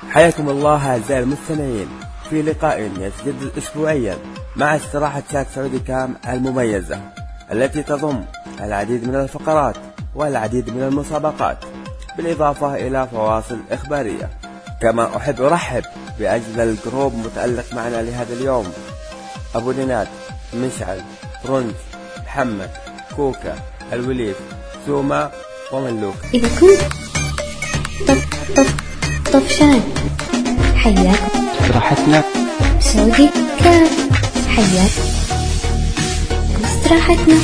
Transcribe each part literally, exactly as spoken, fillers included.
حياكم الله أعزائي المستمعين في لقاء يتجدد أسبوعيا مع استراحة شات سعودي كام المميزة التي تضم العديد من الفقرات والعديد من المسابقات بالإضافة إلى فواصل إخبارية. كما أحب أرحب بأجل الجروب متألق معنا لهذا اليوم: أبو نينات، مشعل، برونز، محمد، كوكا، الوليد، سوما وملوك. إذا كنت طف طف طفشان حياكم استراحتنا سعودي كام. حياك استراحتنا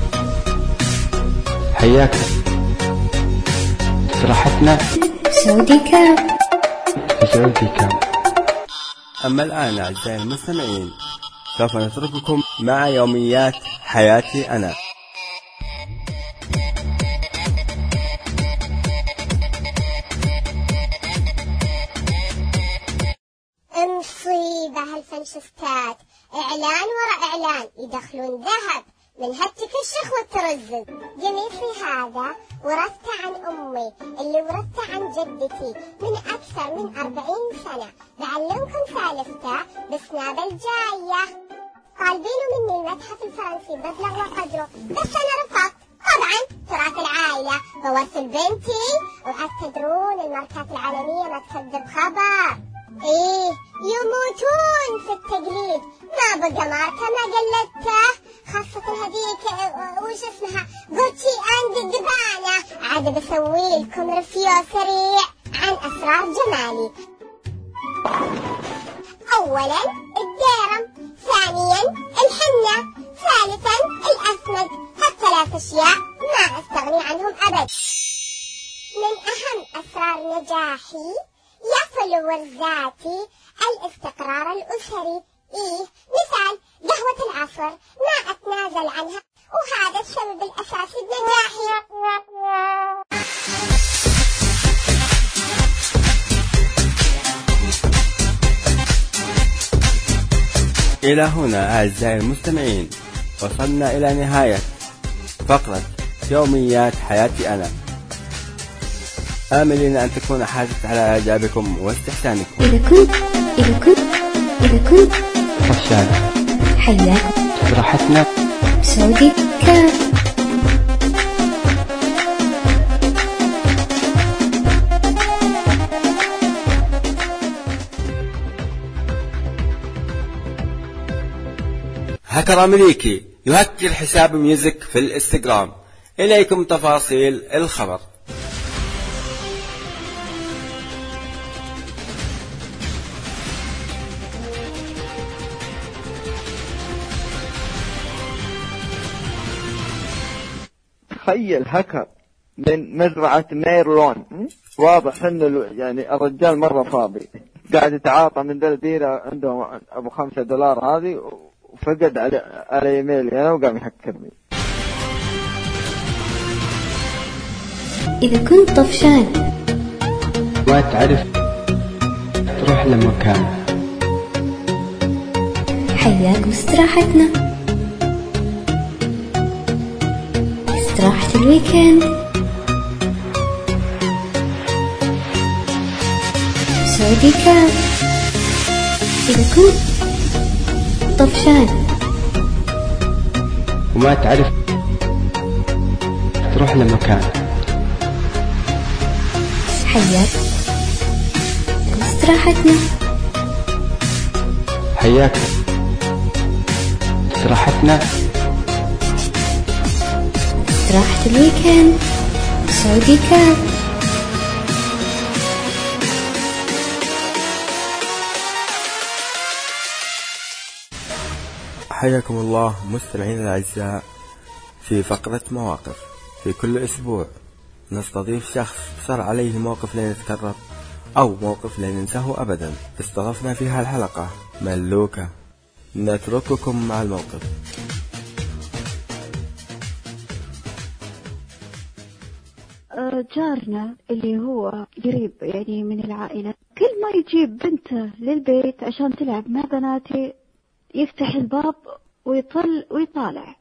حياك استراحتنا سعودي كام. سعودي كام. أما الآن أعزائي المستمعين سوف نترككم مع يوميات حياتي أنا. مصيبة هالفنشستات، إعلان ورا إعلان يدخلون ذهب من هالتكشخ والترزق. قميصي هذا ورثته عن أمي اللي ورثته عن جدتي من أكثر من أربعين سنة. بعلمكم سالفته بسناب الجاية. طالبينه مني المتحف الفرنسي بمبلغ وقدره، بس أنا رفضت. طبعا تراث العائلة بورث لبنتي، وعاد تدرون الماركات العالمية ما تكذب خبر. ايه يموتون في التقليد، ما بقى ماركة ما قلدته، خاصة هذيك وش اسمها غوتشي اند جبانة. عاد بسوي لكم رفيو سريع عن اسرار جمالي. اولا الديرم، ثانيا الحنة، ثالثا الاسمد. هالثلاث اشياء ما استغني عنهم ابد. من اهم اسرار نجاحي يا فلور ذاتي الاستقرار الأسري. إيه مثال قهوة العصر ما أتنازل عنها، وهذا السبب الأساسي بنجاحي. إلى هنا أعزائي المستمعين وصلنا إلى نهاية فقرة يوميات حياتي أنا، آملين أن تكون حازت على إعجابكم واستحسانكم. إذا كنت إذا كنت إذا كنت طفشان حياكم استراحتنا سعودي كام. هكر أمريكي يهكر حساب ميوزك في الانستغرام. إليكم تفاصيل الخبر. تخيل هكر من مزرعة ميرلون، واضح انه يعني الرجال مرة فاضي، قاعد يتعاطى من ذا البيرة عنده ابو خمسة دولار هذه، وفقد على على ايميلي انا وقام يحكرني. إذا كنت طفشان ما تعرف تروح لمكان حياك استراحتنا استراحة الويكند سعودي كام. إذا كنت طفشان وما تعرف تروح لمكان حياك استراحتنا حياك استراحتنا استراحة الويكند سعودي كام. حياكم الله مستمعين الأعزاء في فقرة مواقف. في كل أسبوع نستضيف شخص صار عليه موقف لا يتكرر أو موقف لا ننساه أبدا. استضفنا في هالحلقة ملوكة. نترككم مع الموقف. جارنا اللي هو قريب يعني من العائلة، كل ما يجيب بنته للبيت عشان تلعب مع بناتي يفتح الباب ويطل ويطالع.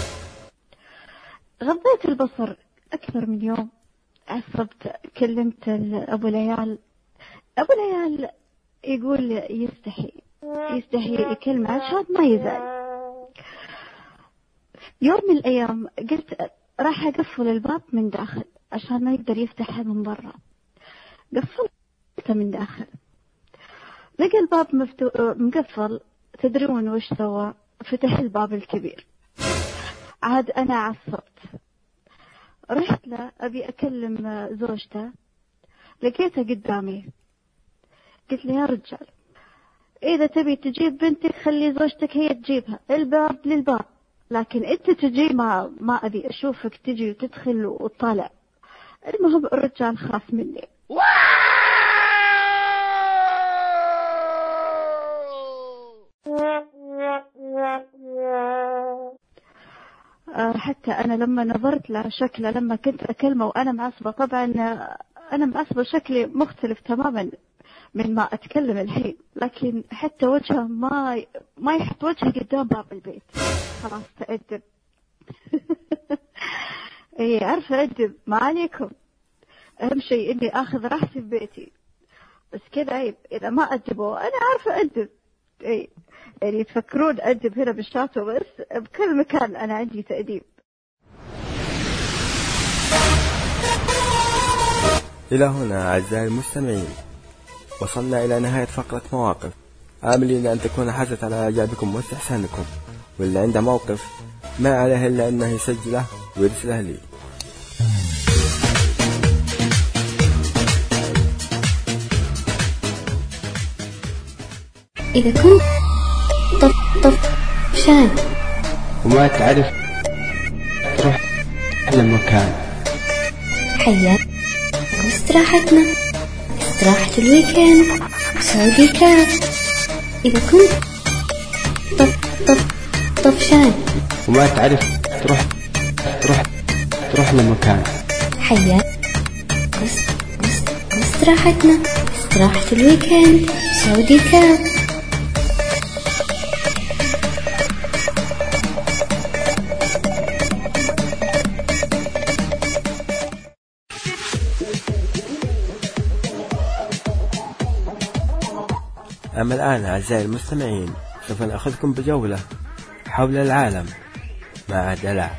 غضيت البصر أكثر من يوم، عصبت، كلمت أبو العيال أبو العيال يقول يستحي يستحي يكلمه عشان ما يزعل. يوم من الأيام قلت راح أقفل الباب من داخل عشان ما يقدر يفتحه من برا. قفلته من داخل، لقى الباب مفتو... مقفل. تدرون وش سوى؟ فتح الباب الكبير. عاد أنا عصبت، رحت له أبي أكلم زوجته، لقيته قدامي. قلت له يا رجال، إذا تبي تجيب بنتك خلي زوجتك هي تجيبها، الباب للباب، لكن أنت تجي ما ما أبي أشوفك تجي وتدخل وتطالع. المهم الرجال خاف مني. حتى أنا لما نظرت له شكله لما كنت أكلمه وأنا معصبة، طبعا أنا معصبة شكلي مختلف تماما من ما أتكلم الحين، لكن حتى وجهه ما ما يحط وجهه قدام باب البيت. خلاص تأدب. إيه عارفة أدب، ما عليكم. أهم شيء إني أخذ راحتي في بيتي، بس كذا عيب إذا ما أدبوا. أنا عارفة أدب، إيه يعني تفكرون أدب هنا بالشاطئ بس، بكل مكان أنا عندي تأديب. إلى هنا أعزائي المستمعين وصلنا إلى نهاية فقرة مواقف، آملين أن تكون حازت على إعجابكم واستحسانكم، واللي عنده موقف ما عليه إلا أنه يسجله ويرسله لي. إذا كنت طف طف شان وما تعرف تروح لمكان، حياك واستراحتنا استراحة الويكند سعودي كاف. إذا كنت طف طف طفشان وما تعرف تروح تروح تروح لمكان، حياك واستراحتنا استراحة الويكند سعودي كاف. أما الآن أعزائي المستمعين سوف نأخذكم بجولة حول العالم مع دلع.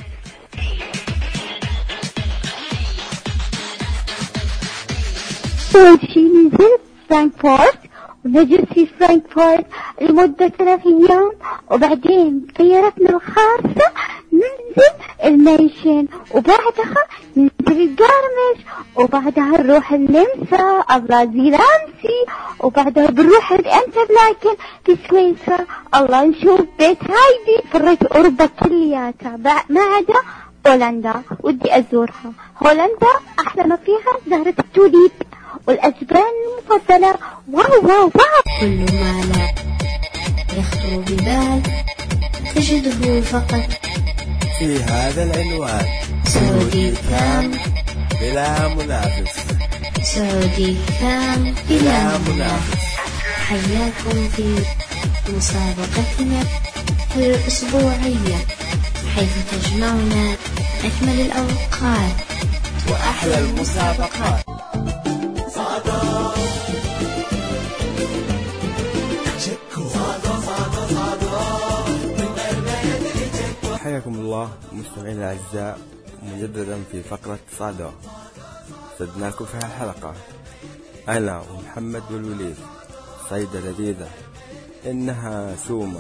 نزل فرانكفورت ونجلس في فرانكفورت لمدة ثلاث أيام، وبعدين طيارتنا الخاصة ننزل الميشن، وبعدها ننزل القرمش، وبعدها نروح النمسا الله زيلانسي، وبعدها بنروح الانترلاكن في سويسرا. الله نشوف بيت هايدي. فريت أوروبا كلياتها ما عدا هولندا، ودي أزورها. هولندا أحلى ما فيها زهرة التوليب والأجبان المفضلة. واو واو واو. كل ما لا يخطر ببال تجده فقط في هذا العنوان، سعودي كام بلا منافس. سعودي كام بلا منافس. حياكم في مسابقتنا الأسبوعية، حيث تجمعنا أجمل الأوقات وأحلى المسابقات. حياكم الله مستمعين الأعزاء مجددا في فقرة صادو. صدناكم في الحلقة أنا ومحمد والوليد، صيدة لذيذة إنها سومة.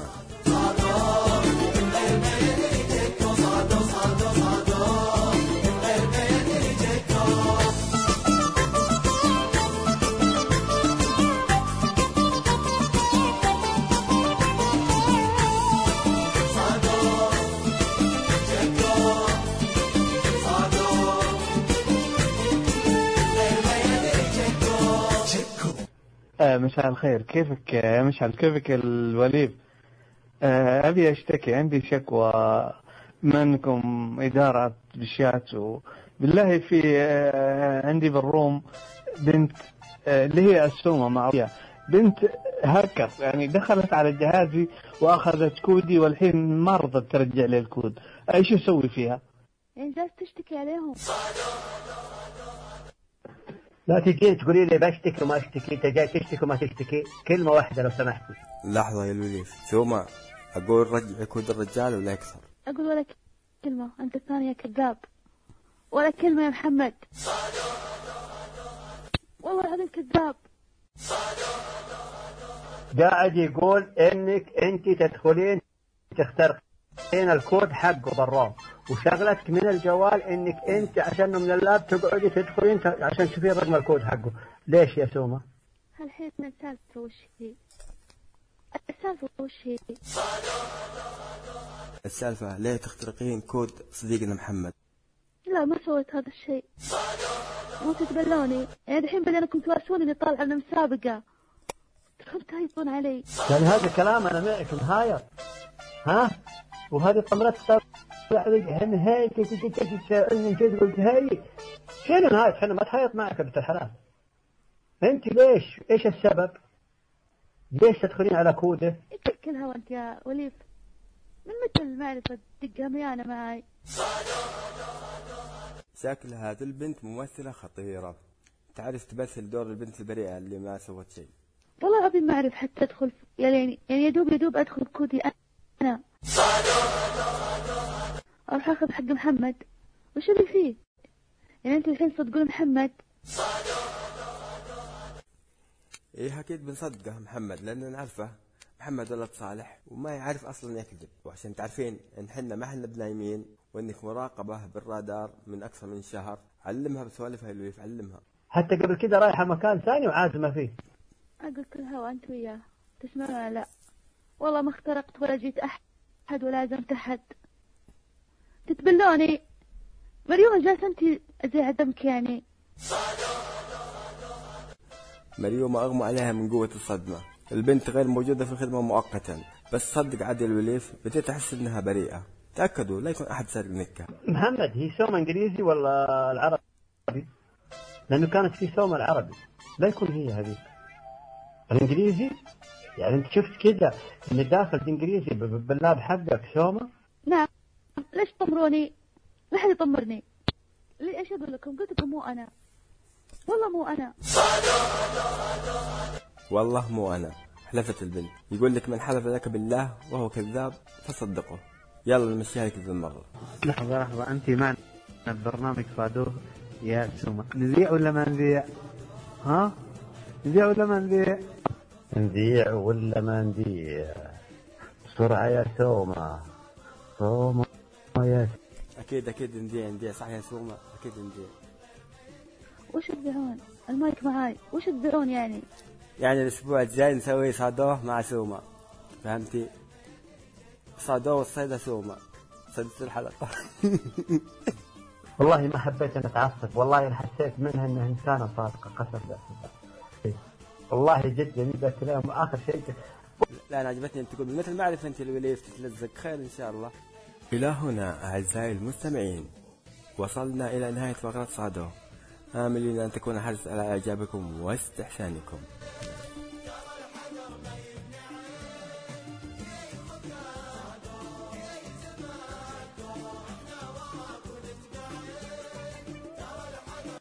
آه مساء الخير، كيفك يا مشعل؟ كيفك الوليد؟ آه أبي أشتكي، عندي شكوى منكم إدارة بشات، بالله في آه عندي بالروم بنت آه اللي هي السومة معروفة، بنت هاكر يعني دخلت على جهازي وأخذت كودي، والحين ما رضت ترجع لي الكود. إيش أسوي فيها؟ يعني جالس تشتكي عليهم؟ لا تجين تقولي لي بشتكي وما اشتكي، انت جاي تشتكي وما تشتكي. كلمة واحدة لو سمحتي. لحظة يا الوليف، ثم أقول رجع كود الرجال ولا يكسر؟ أقول ولا كلمة، أنت الثانية كذاب. ولا كلمة يا محمد، والله العظيم كذاب. قاعد يقول انك انت تدخلين تخترقين الكود حقه براه، وشغلتك من الجوال انك انت عشان من اللاب تقعدي تدخلين عشان تشوفين رقم الكود حقه. ليش يا سومة؟ الحين السالفة وش هي؟ السالفة وش هي؟ السالفة ليه تخترقين كود صديقنا محمد؟ لا ما سويت هذا الشيء، مو تتبلوني يعني الحين بدأنكم تواسوني اني طالعة من المسابقة، تروحون تهيطون علي. يعني هذا كلام انا معك نهاية، ها؟ وهذه طمرت طلع نهاية تسألني كذا قلت هاي شنو نهاية؟ حنا ما تهيط معك بنت الحلال. انت ليش؟ ايش السبب؟ ليش تدخلين على كوده؟ كلها وانت يا وليف، من متى المعرفة تدقها ميانة معاي؟ شكل هذه البنت ممثلة خطيرة، تعرف تمثل دور البنت البريئة اللي ما سوت شيء. والله أبي ما أعرف حتى أدخل يعني يعني يدوب يدوب أدخل كودي أنا، أروح أخذ حق محمد. وش اللي فيه؟ يعني أنت الحين صدقون محمد؟ إيه أكيد بنصدقه محمد، لأننا نعرفه محمد ولد صالح وما يعرف أصلا يكذب. وعشان تعرفين إن حنا ما حنا بنايمين وإنك مراقبة بالرادار من أكثر من شهر، علمها بسوالفها اللي يعلمها. حتى قبل كده رايحة مكان ثاني وعازمة فيه. أقول كل هوا أنت وياه تسمعون؟ لا والله ما اخترقت ولا جيت أحد ولا عزمت أحد، تتبلوني. مريوم جالسة أنت زي عدمك يعني. مريوم أغمى عليها من قوة الصدمة، البنت غير موجودة في الخدمة مؤقتا، بس صدق عادل الوليف بديت أحس إنها بريئة. تأكدوا لا يكون أحد سارق نكة. محمد هي سومة إنجليزي ولا العربي؟ لأنه كانت في سومة العربي، لا يكون هي هذه الإنجليزي. يعني أنت شفت كذا إن داخل إنجليزي باللاب حقك سومة؟ نعم. ليش تطمروني؟ لا حد يطمرني. ليه إيش أقول لكم؟ قلت لكم مو أنا، والله مو أنا، والله مو أنا. حلفت البنت، يقول لك من حلف لك بالله وهو كذاب فصدقه. يلا نمشيها كذا المرة. لحظة لحظة، أنت معنا برنامج صادوه يا سومة، نذيع ولا ما نذيع؟ ها؟ نذيع ولا ما نذيع؟ نذيع ولا ما نذيع؟ بسرعة يا سومة، سومة يا أكيد أكيد نذيع نذيع صح يا سومة، أكيد نذيع. وش تبيعون؟ المايك معاي، وش تبيعون يعني؟ يعني الأسبوع الجاي نسوي صادوه مع سومة، فهمتي؟ صادوه والصيدة سومة، صدت الحلقة. والله ما حبيت أن أتعصب، والله حسيت منها أنها إنسانة صادقة قسم بالله. والله جد جميل كلام. وآخر شيء لا أنا عجبتني أنت تقول مثل ما أعرف أنت الوليف تتلزق. خير إن شاء الله. إلى هنا أعزائي المستمعين وصلنا إلى نهاية فقرة صادوه، آملين أن تكون حرص على إعجابكم واستحسانكم.